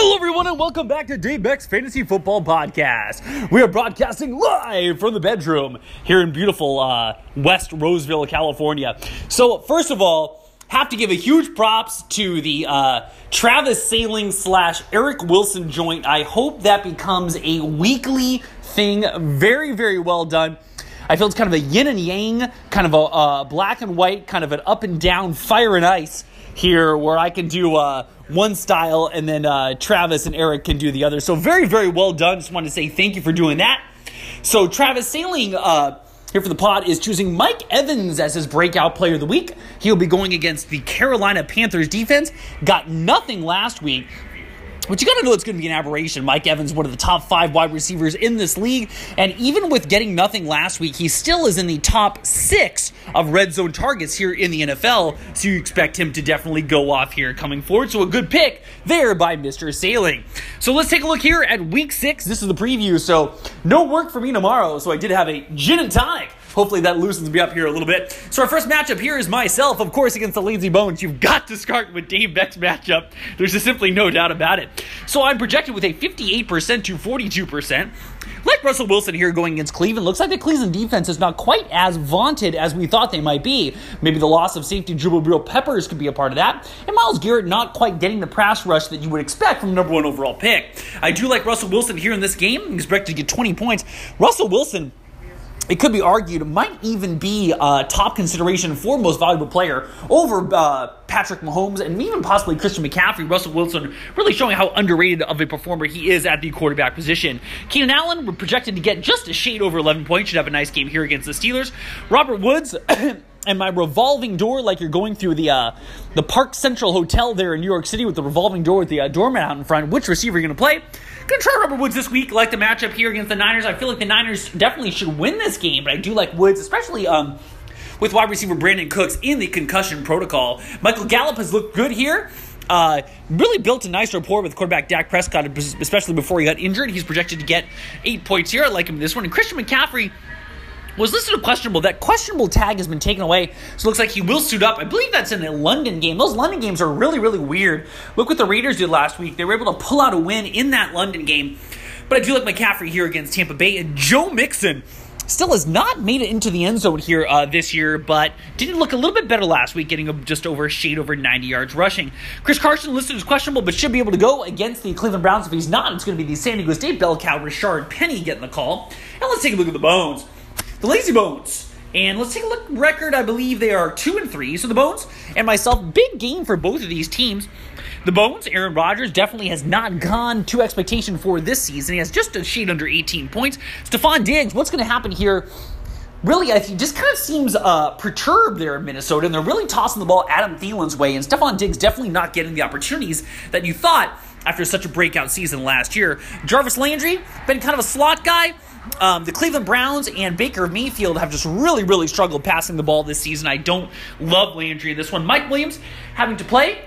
Hello everyone and welcome back to Dave Beck's Fantasy Football Podcast. We are broadcasting live from the bedroom here in beautiful West Roseville, California. So first of all, have to give a huge props to the Travis Sailing / Eric Wilson joint. I hope that becomes a weekly thing. Very, very well done. I feel it's kind of a yin and yang, kind of a black and white, kind of an up and down, fire and ice here where I can do one style and then Travis and Eric can do the other. So very, very well done. Just wanted to say thank you for doing that. So Travis Sailing here for the pod is choosing Mike Evans as his breakout player of the week. He'll be going against the Carolina Panthers defense. Got nothing last week. But you got to know it's going to be an aberration. Mike Evans, one of the top 5 wide receivers in this league. And even with getting nothing last week, he still is in the top 6 of red zone targets here in the NFL. So you expect him to definitely go off here coming forward. So a good pick there by Mr. Sailing. So let's take a look here at week 6. This is the preview. So no work for me tomorrow. So I did have a gin and tonic. Hopefully that loosens me up here a little bit. So our first matchup here is myself, of course, against the Lazy Bones. You've got to start with Dave Beck's matchup. There's just simply no doubt about it. So I'm projected with a 58% to 42%. Like Russell Wilson here going against Cleveland. Looks like the Cleveland defense is not quite as vaunted as we thought they might be. Maybe the loss of safety Jabril Peppers could be a part of that. And Myles Garrett not quite getting the pass rush that you would expect from the number 1 overall pick. I do like Russell Wilson here in this game. I'm expected to get 20 points. Russell Wilson, it could be argued, might even be top consideration for most valuable player over Patrick Mahomes and even possibly Christian McCaffrey. Russell Wilson really showing how underrated of a performer he is at the quarterback position. Keenan Allen, we're projected to get just a shade over 11 points. Should have a nice game here against the Steelers. Robert Woods and my revolving door, like you're going through the Park Central Hotel there in New York City with the revolving door with the doormat out in front. Which receiver are you going to play? Going to try Robert Woods this week. Like the matchup here against the Niners. I feel like the Niners definitely should win this game, but I do like Woods, especially with wide receiver Brandon Cooks in the concussion protocol. Michael Gallup has looked good here. Really built a nice rapport with quarterback Dak Prescott, especially before he got injured. He's projected to get 8 points here. I like him in this one. And Christian McCaffrey was listed as questionable. That questionable tag has been taken away, so it looks like he will suit up. I believe that's in a London game. Those London games are really, really weird. Look what the Raiders did last week. They were able to pull out a win in that London game. But I do like McCaffrey here against Tampa Bay. And Joe Mixon still has not made it into the end zone here this year, but did look a little bit better last week, getting just over a shade over 90 yards rushing. Chris Carson listed as questionable, but should be able to go against the Cleveland Browns. If he's not, it's going to be the San Diego State bell cow, Rashard Penny, getting the call. And let's take a look at the Bones. The Lazy Bones. And let's take a look at the record. I believe they are 2-3. So the Bones and myself, big game for both of these teams. The Bones, Aaron Rodgers, definitely has not gone to expectation for this season. He has just a shade under 18 points. Stephon Diggs, what's going to happen here? Really, he just kind of seems perturbed there in Minnesota, and they're really tossing the ball Adam Thielen's way. And Stephon Diggs definitely not getting the opportunities that you thought after such a breakout season last year. Jarvis Landry, been kind of a slot guy. The Cleveland Browns and Baker Mayfield have just really, really struggled passing the ball this season. I don't love Landry in this one. Mike Williams having to play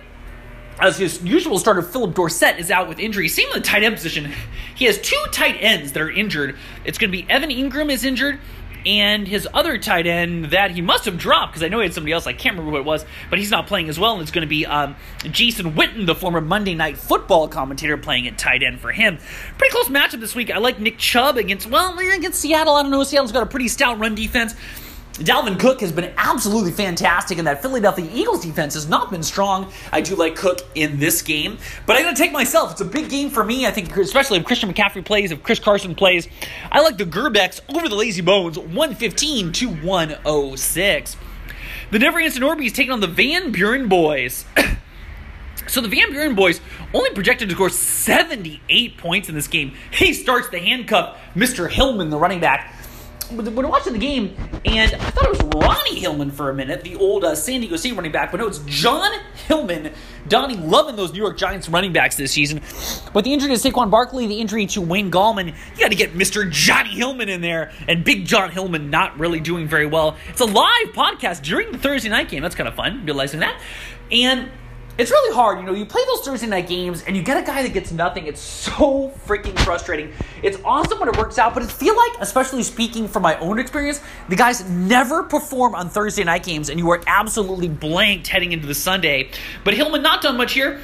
as his usual starter, Philip Dorsett, is out with injury. Same in the tight end position. He has 2 tight ends that are injured. It's going to be Evan Ingram is injured, and his other tight end that he must have dropped, because I know he had somebody else, I can't remember who it was, but he's not playing as well, and it's going to be Jason Witten, the former Monday Night Football commentator, playing at tight end for him. Pretty close matchup this week. I like Nick Chubb against Seattle. I don't know. Seattle's got a pretty stout run defense. Dalvin Cook has been absolutely fantastic, and that Philadelphia Eagles defense has not been strong. I do like Cook in this game, but I'm going to take myself. It's a big game for me. I think, especially if Christian McCaffrey plays, if Chris Carson plays. I like the Gerbecks over the Lazy Bones, 115 to 106. The Never Answer Norby's taking on the Van Buren boys. So the Van Buren boys only projected to score 78 points in this game. He starts the handcuff Mr. Hillman, the running back. When watching the game, and I thought it was Ronnie Hillman for a minute, the old San Diego State running back, but no, it's John Hillman. Donnie loving those New York Giants running backs this season. But the injury to Saquon Barkley, the injury to Wayne Gallman, you got to get Mr. Johnny Hillman in there, and Big John Hillman not really doing very well. It's a live podcast during the Thursday night game. That's kind of fun, realizing that. And it's really hard, you play those Thursday night games and you get a guy that gets nothing. It's so freaking frustrating. It's awesome when it works out, but I feel like, especially speaking from my own experience, the guys never perform on Thursday night games and you are absolutely blanked heading into the Sunday. But Hillman not done much here.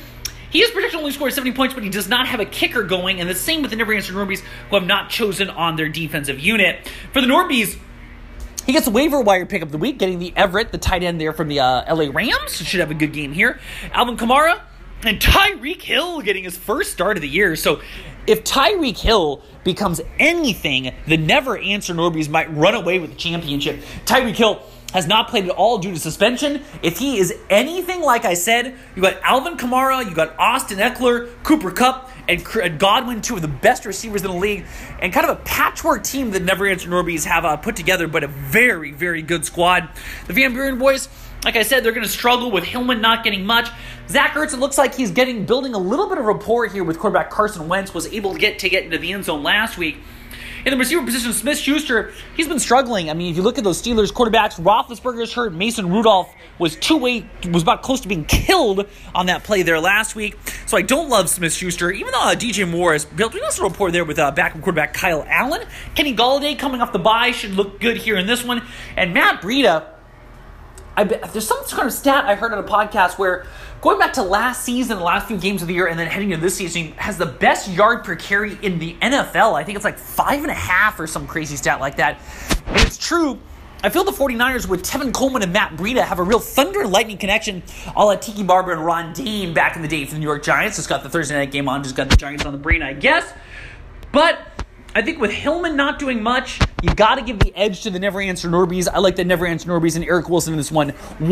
He is projected to only score 70 points, but he does not have a kicker going, and the same with the Never Answer Norbies, who have not chosen on their defensive unit. For the Norbies, he gets a waiver wire pick of the week, getting the Everett, the tight end there from the LA Rams. Should have a good game here. Alvin Kamara and Tyreek Hill getting his first start of the year. So if Tyreek Hill becomes anything, the Never Answer Norbies might run away with the championship. Tyreek Hill has not played at all due to suspension. If he is anything like I said, you got Alvin Kamara, you got Austin Eckler, Cooper Kupp, and Godwin, two of the best receivers in the league, and kind of a patchwork team that Never Answer Norbies have put together, but a very, very good squad. The Van Buren boys, like I said, they're going to struggle with Hillman not getting much. Zach Ertz, it looks like he's building a little bit of rapport here with quarterback Carson Wentz, was able to get into the end zone last week. In the receiver position, Smith-Schuster, he's been struggling. I mean, if you look at those Steelers quarterbacks, Roethlisberger's hurt. Mason Rudolph was about close to being killed on that play there last week. So I don't love Smith-Schuster, even though DJ Moore has built a nice rapport there with backup quarterback Kyle Allen. Kenny Golladay coming off the bye should look good here in this one. And Matt Breida, there's some kind of stat I heard on a podcast where going back to last season, the last few games of the year, and then heading into this season, has the best yard per carry in the NFL. I think it's like 5.5 or some crazy stat like that. And it's true. I feel the 49ers with Tevin Coleman and Matt Breida have a real thunder and lightning connection, a la Tiki Barber and Ron Dane back in the day for the New York Giants. Just got the Thursday night game on, just got the Giants on the brain, I guess. But I think with Hillman not doing much, you got to give the edge to the Never Answer Norbies. I like the Never Answer Norbies and Eric Wilson in this one,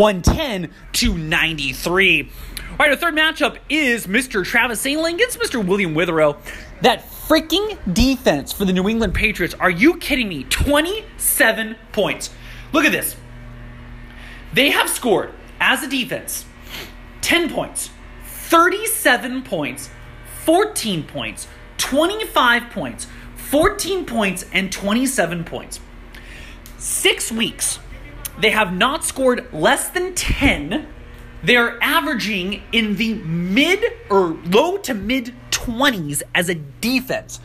110-93. All right, our third matchup is Mr. Travis Sailing against Mr. William Witherow. That freaking defense for the New England Patriots. Are you kidding me? 27 points. Look at this. They have scored, as a defense, 10 points, 37 points, 14 points, 25 points, 14 points, and 27 points. 6 weeks, they have not scored less than 10. They're averaging in the mid or low to mid 20s as a defense.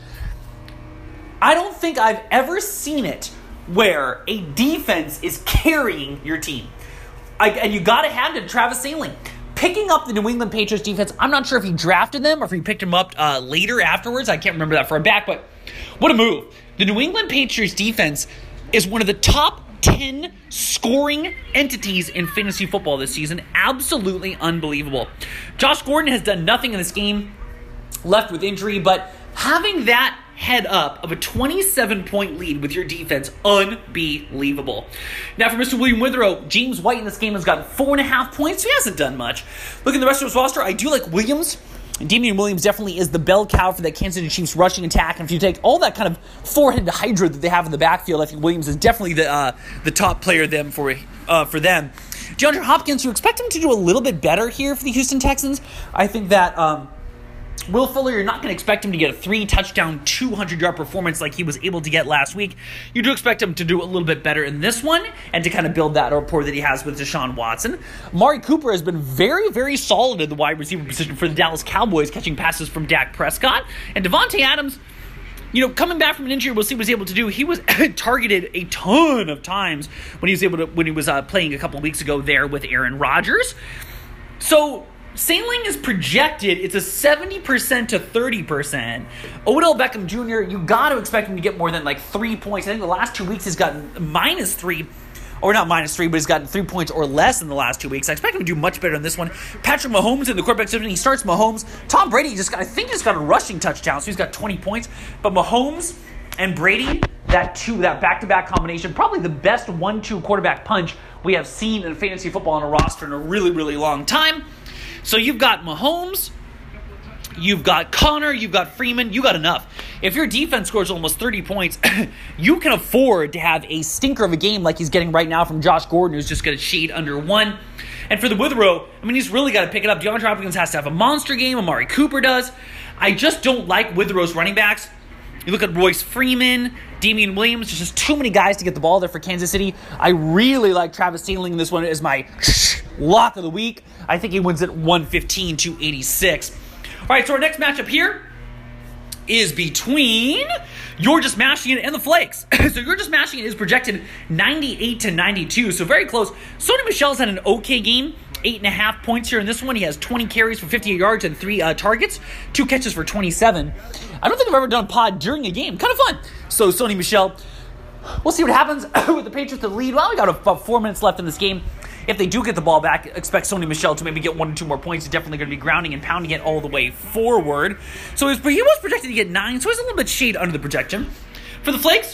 I don't think I've ever seen it where a defense is carrying your team. And you got to hand it to Travis Sailing. Picking up the New England Patriots defense, I'm not sure if he drafted them or if he picked them up later afterwards. I can't remember that for a back, but what a move. The New England Patriots defense is one of the top 10 scoring entities in fantasy football this season. Absolutely unbelievable. Josh Gordon has done nothing in this game, left with injury, but having that head up of a 27-point lead with your defense, unbelievable. Now for Mr. William Witherow, James White in this game has gotten 4.5 points. He hasn't done much. Look at the rest of his roster. I do like Williams. Damian Williams definitely is the bell cow for that Kansas City Chiefs rushing attack. And if you take all that kind of four-headed hydra that they have in the backfield, I think Williams is definitely the top player for them. DeAndre Hopkins, you expect him to do a little bit better here for the Houston Texans. I think that Will Fuller, you're not going to expect him to get a 3-touchdown, 200-yard performance like he was able to get last week. You do expect him to do a little bit better in this one and to kind of build that rapport that he has with Deshaun Watson. Amari Cooper has been very, very solid in the wide receiver position for the Dallas Cowboys, catching passes from Dak Prescott. And Devontae Adams, coming back from an injury, we'll see what he's able to do. He was targeted a ton of times when he was playing a couple of weeks ago there with Aaron Rodgers. So Sailing is projected, it's a 70% to 30%. Odell Beckham Jr., you got to expect him to get more than like 3 points. I think the last 2 weeks he's gotten -3, or not -3, but he's gotten 3 points or less in the last 2 weeks. I expect him to do much better in this one. Patrick Mahomes in the quarterback position, he starts Mahomes. Tom Brady just got a rushing touchdown, so he's got 20 points. But Mahomes and Brady, that back-to-back combination, probably the best 1-2 quarterback punch we have seen in fantasy football on a roster in a really, really long time. So you've got Mahomes, you've got Connor, you've got Freeman, you got enough. If your defense scores almost 30 points, you can afford to have a stinker of a game like he's getting right now from Josh Gordon, who's just going to shade under 1. And for the Witherow, he's really got to pick it up. DeAndre Hopkins has to have a monster game. Amari Cooper does. I just don't like Witherow's running backs. You look at Royce Freeman, Damian Williams. There's just too many guys to get the ball there for Kansas City. I really like Travis Sailing in this one as my lock of the week. I think he wins at 115-86. All right, so our next matchup here is between You're Just Mashing It and the Flakes. So You're Just Mashing It is projected 98-92, so very close. Sony Michel's had an okay game. 8.5 points here in this one. He has 20 carries for 58 yards and 3 targets, 2 catches for 27. I don't think I've ever done a pod during a game. Kind of fun. So Sony Michel, we'll see what happens with the Patriots to lead. Well, we got about 4 minutes left in this game. If they do get the ball back, expect Sony Michel to maybe get 1 or 2 more points. He's definitely going to be grounding and pounding it all the way forward. So he was projected to get 9, so he's a little bit shade under the projection. For the Flakes,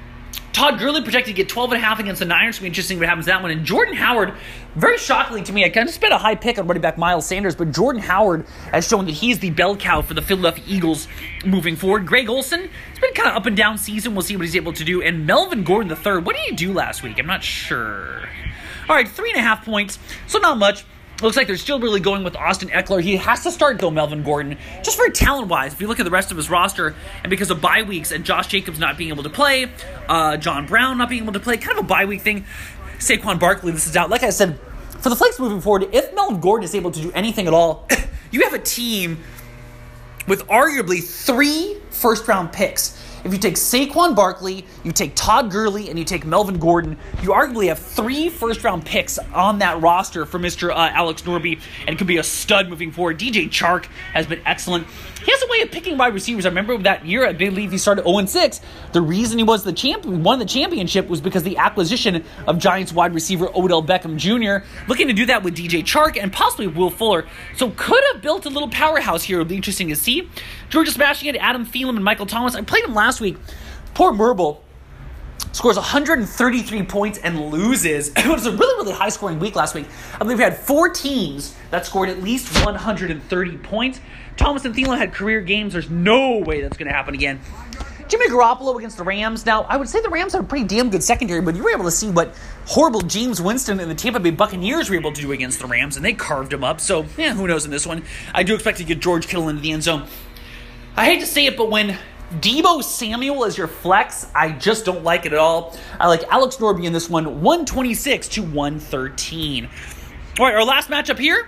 Todd Gurley projected to get 12.5 against the Niners. It'll be interesting what happens to that one. And Jordan Howard, very shockingly to me, I kind of spent a high pick on running back Miles Sanders, but Jordan Howard has shown that he's the bell cow for the Philadelphia Eagles moving forward. Greg Olsen, it's been kind of up and down season. We'll see what he's able to do. And Melvin Gordon III, what did he do last week? I'm not sure. All right, 3.5 points, so not much. Looks like they're still really going with Austin Eckler. He has to start, though, Melvin Gordon, just for talent-wise. If you look at the rest of his roster, and because of bye weeks and Josh Jacobs not being able to play, John Brown not being able to play, kind of a bye week thing. Saquon Barkley, this is out. Like I said, for the Flakes moving forward, if Melvin Gordon is able to do anything at all, you have a team with arguably 3 first-round picks. If you take Saquon Barkley, you take Todd Gurley, and you take Melvin Gordon, you arguably have 3 first-round picks on that roster for Mr. Alex Norby, and could be a stud moving forward. DJ Chark has been excellent. He has a way of picking wide receivers. I remember that year, I believe he started 0-6. The reason he was the champion, won the championship, was because the acquisition of Giants wide receiver Odell Beckham Jr. Looking to do that with DJ Chark and possibly Will Fuller. So could have built a little powerhouse here. It'll be interesting to see. Georgia smashing it, Adam Thielen and Michael Thomas. I played him last week. Poor Merble scores 133 points and loses. It was a really, really high-scoring week last week. I believe we had 4 teams that scored at least 130 points. Thomas and Thielen had career games. There's no way that's going to happen again. Jimmy Garoppolo against the Rams. Now, I would say the Rams have a pretty damn good secondary, but you were able to see what horrible James Winston and the Tampa Bay Buccaneers were able to do against the Rams, and they carved them up. So, who knows in this one. I do expect to get George Kittle into the end zone. I hate to say it, but when Deebo Samuel is your flex, I just don't like it at all. I like Alex Norby in this one, 126 to 113. All right, our last matchup here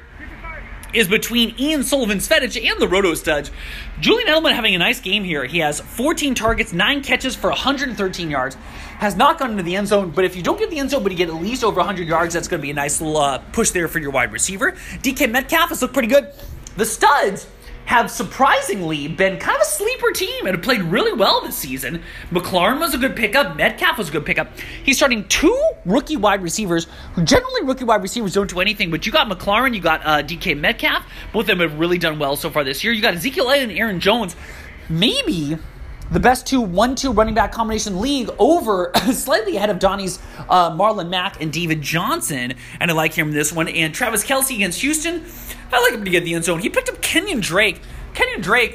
is between Ian Sullivan-Svedich and the Roto Studs. Julian Edelman having a nice game here. He has 14 targets, 9 catches for 113 yards. Has not gone into the end zone, but if you don't get the end zone, but you get at least over 100 yards, that's going to be a nice little push there for your wide receiver. DK Metcalf has looked pretty good. The Studs have surprisingly been kind of a sleeper team and have played really well this season. McLaurin was a good pickup. Metcalf was a good pickup. He's starting 2 rookie wide receivers, who generally rookie wide receivers don't do anything, but you got McLaurin, you got DK Metcalf. Both of them have really done well so far this year. You got Ezekiel Elliott and Aaron Jones. Maybe the best 1-2 running back combination league, over slightly ahead of Donnie's Marlon Mack and David Johnson. And I like him in this one. And Travis Kelce against Houston, I like him to get the end zone. He picked up Kenyon Drake, Kalen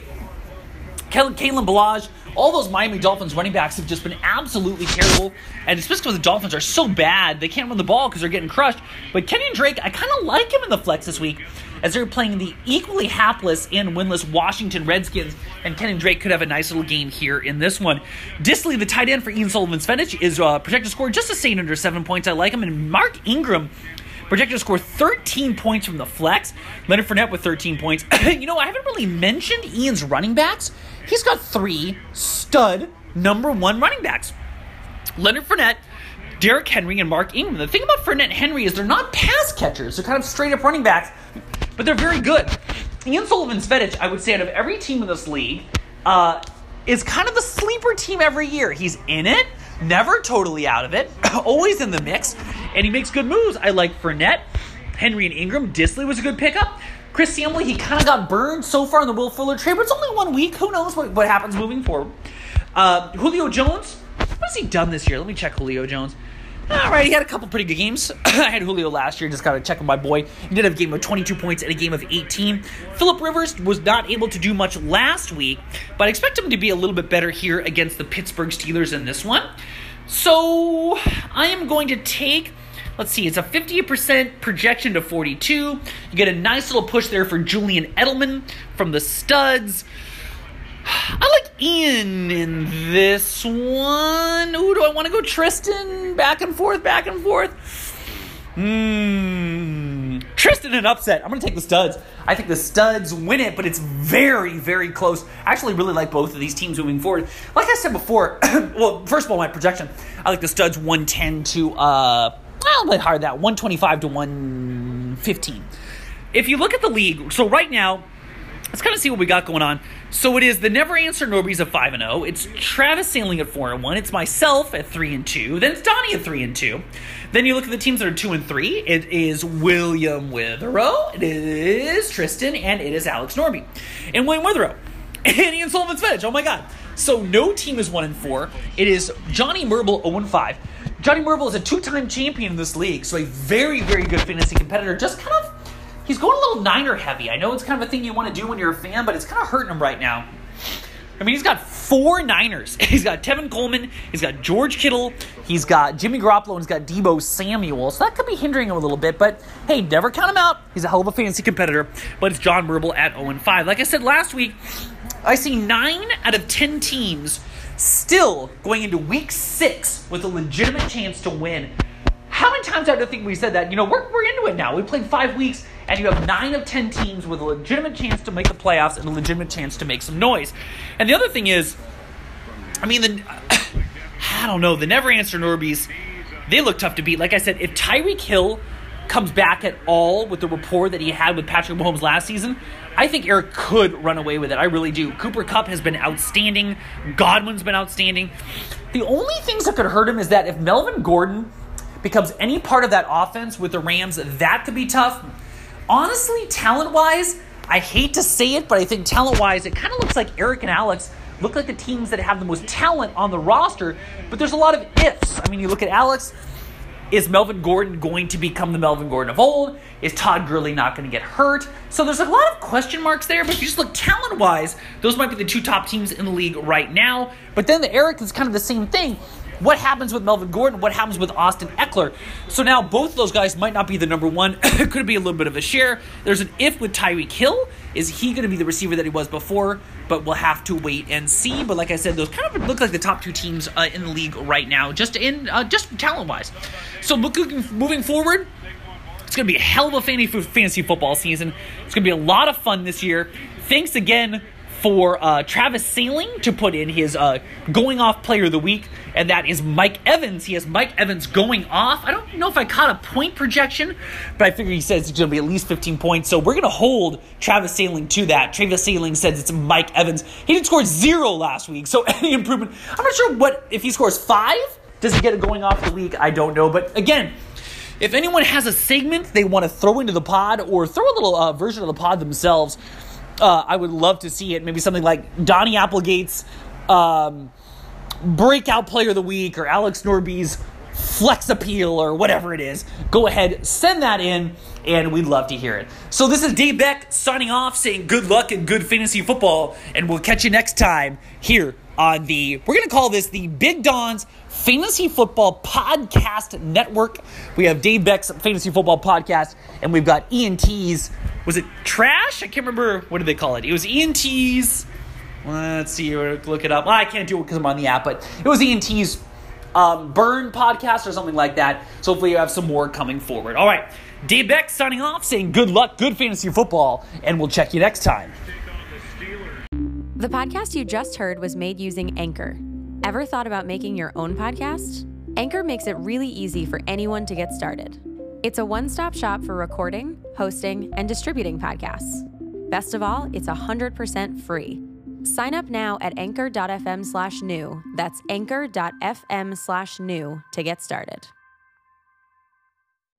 Ballage. All those Miami Dolphins running backs have just been absolutely terrible. And especially because the Dolphins are so bad, they can't run the ball because they're getting crushed. But Kenyon Drake, I kind of like him in the flex this week, as they're playing the equally hapless and winless Washington Redskins, and Kenyon Drake could have a nice little game here in this one. Disley, the tight end for Ian Sullivan-Svedich, is projected to score just a shade under 7 points. I like him. And Mark Ingram projected to score 13 points from the flex. Leonard Fournette with 13 points. I haven't really mentioned Ian's running backs. He's got 3 stud number 1 running backs. Leonard Fournette, Derrick Henry, and Mark Ingram. The thing about Fournette and Henry is they're not pass catchers. They're kind of straight-up running backs, but they're very good. Ian Sullivan-Svedich, I would say, out of every team in this league, is kind of the sleeper team every year. He's in it, never totally out of it, always in the mix, and he makes good moves. I like Fournette, Henry, and Ingram. Disley was a good pickup. Chris Samley, he kind of got burned so far in the Will Fuller trade, but it's only 1 week. Who knows what happens moving forward. Julio Jones, what has he done this year? Let me check Julio Jones. All right, he had a couple pretty good games. I had Julio last year, just got to check on my boy. He did have a game of 22 points and a game of 18. Phillip Rivers was not able to do much last week, but I expect him to be a little bit better here against the Pittsburgh Steelers in this one. So I am going to take, let's see, it's a 50% projection to 42. You get a nice little push there for Julian Edelman from the Studs. I like Ian in this one. Ooh, do I want to go Tristan? Back and forth. Tristan an upset. I'm going to take the Studs. I think the Studs win it, but it's very, very close. I actually really like both of these teams moving forward. Like I said before, well, first of all, my projection, I like the Studs 110 to, a little bit higher than that, 125 to 1 2-15. If you look at the league, so right now, let's kind of see what we got going on. So it is the Never Answer Norbies at 5-0. It's Travis Sailing at 4-1. It's myself at 3-2. Then it's Donnie at 3-2. Then you look at the teams that are 2-3. It is William Witherow. It is Tristan, and it is Alex Norby. And William Witherow. And Ian Sullivan's Fetch. Oh my God. So no team is 1-4. It is Johnny Merble 0-5. Johnny Merble is a 2-time champion in this league, so a very, very good fantasy competitor. Just kind of, he's going a little Niner heavy. I know it's kind of a thing you want to do when you're a fan, but it's kind of hurting him right now. I mean, he's got 4 Niners. He's got Tevin Coleman, he's got George Kittle, he's got Jimmy Garoppolo, and he's got Deebo Samuel. So that could be hindering him a little bit, but hey, never count him out. He's a hell of a fantasy competitor, but it's John Merble at 0-5. Like I said last week, I see 9 out of 10 teams still going into week 6 with a legitimate chance to win. How many times I think we said that? You know, we're into it now. We played 5 weeks, and you have 9 of 10 teams with a legitimate chance to make the playoffs and a legitimate chance to make some noise. And the other thing is, I mean, I don't know, the Never Answer Norbies, they look tough to beat. Like I said, if Tyreek Hill comes back at all with the rapport that he had with Patrick Mahomes last season, I think Eric could run away with it. I really do. Cooper Kupp has been outstanding. Godwin's been outstanding. The only things that could hurt him is that if Melvin Gordon becomes any part of that offense with the Rams, that could be tough. Honestly, talent-wise, I hate to say it, but I think talent-wise, it kind of looks like Eric and Alex look like the teams that have the most talent on the roster, but there's a lot of ifs. I mean, you look at Alex, is Melvin Gordon going to become the Melvin Gordon of old? Is Todd Gurley not going to get hurt? So there's a lot of question marks there, but if you just look talent-wise, those might be the 2 top teams in the league right now. But then the Eric is kind of the same thing. What happens with Melvin Gordon? What happens with Austin Eckler? So now both of those guys might not be the number one. It could be a little bit of a share. There's an if with Tyreek Hill. Is he going to be the receiver that he was before? But we'll have to wait and see. But like I said, those kind of look like the top 2 teams in the league right now, just talent-wise. So moving forward, it's going to be a hell of a fantasy football season. It's going to be a lot of fun this year. Thanks again for Travis Sailing to put in his going off player of the week, and that is Mike Evans. He has Mike Evans going off. I don't know if I caught a point projection, but I figure he says it's going to be at least 15 points, so we're going to hold Travis Sailing to that. Travis Sailing says it's Mike Evans. He did score 0 last week, so any improvement. I'm not sure if he scores 5, does he get it going off the week? I don't know, but again, if anyone has a segment they want to throw into the pod or throw a little version of the pod themselves, I would love to see it. Maybe something like Donnie Applegate's breakout player of the week or Alex Norby's flex appeal or whatever it is. Go ahead, send that in, and we'd love to hear it. So this is Dave Beck signing off, saying good luck and good fantasy football, and we'll catch you next time here on we're going to call this the Big Don's Fantasy Football Podcast Network. We have Dave Beck's Fantasy Football Podcast, and we've got ENT's, was it Trash? I can't remember. What did they call it? It was ENT's, let's see, look it up. Well, I can't do it because I'm on the app, but it was ENT's Burn Podcast or something like that. So hopefully you have some more coming forward. All right, Dave Beck signing off, saying good luck, good fantasy football, and we'll check you next time. The podcast you just heard was made using Anchor. Ever thought about making your own podcast? Anchor makes it really easy for anyone to get started. It's a one-stop shop for recording, hosting, and distributing podcasts. Best of all, it's 100% free. Sign up now at anchor.fm/new. That's anchor.fm/new to get started.